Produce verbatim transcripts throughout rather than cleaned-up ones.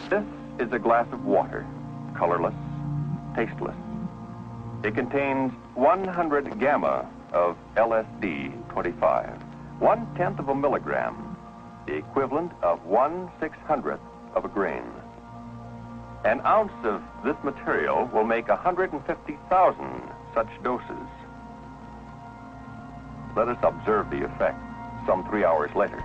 This is a glass of water, colorless, tasteless. It contains one hundred gamma of L S D twenty-five, one-tenth of a milligram, the equivalent of one six-hundredth of a grain. An ounce of this material will make one hundred fifty thousand such doses. Let us observe the effect some three hours later.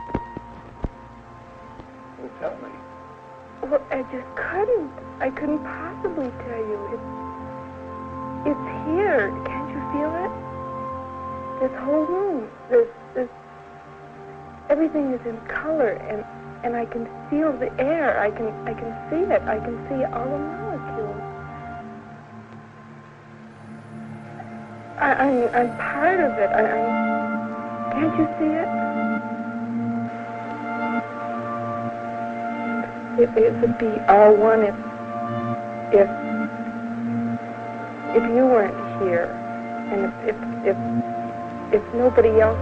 Well, tell me. Well, I just couldn't. I couldn't possibly tell you. It's, it's here. Can't you feel it? This whole room. This, this, everything is in color, and, and I can feel the air. I can, I can see it. I can see all the molecules. I, I'm, I'm part of it. I, I'm, can't you see it? It, it would be all one if, if, if you weren't here, and if, if, if, if nobody else.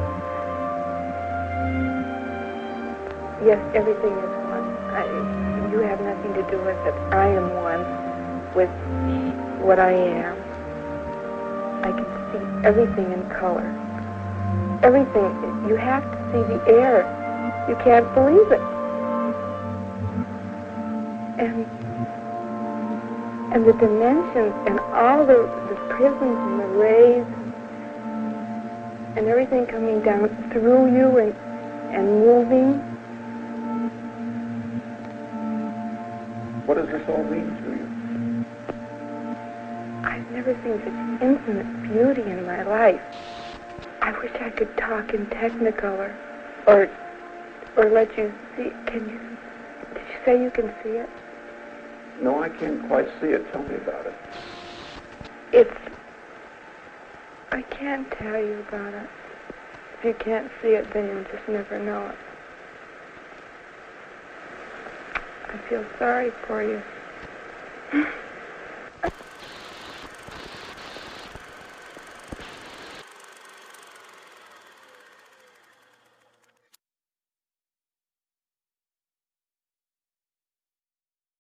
Yes, everything is one. I, you have nothing to do with it. I am one with what I am. I can see everything in color. Everything. You have to see the air. You can't believe it. And and the dimensions and all the, the prisms and the rays and everything coming down through you and, and moving. What does this all mean to you? I've never seen such infinite beauty in my life. I wish I could talk in Technicolor or or let you see. Can you, did you say you can see it? No, I can't quite see it. Tell me about it. It's, I can't tell you about it. If you can't see it, then you'll just never know it. I feel sorry for you.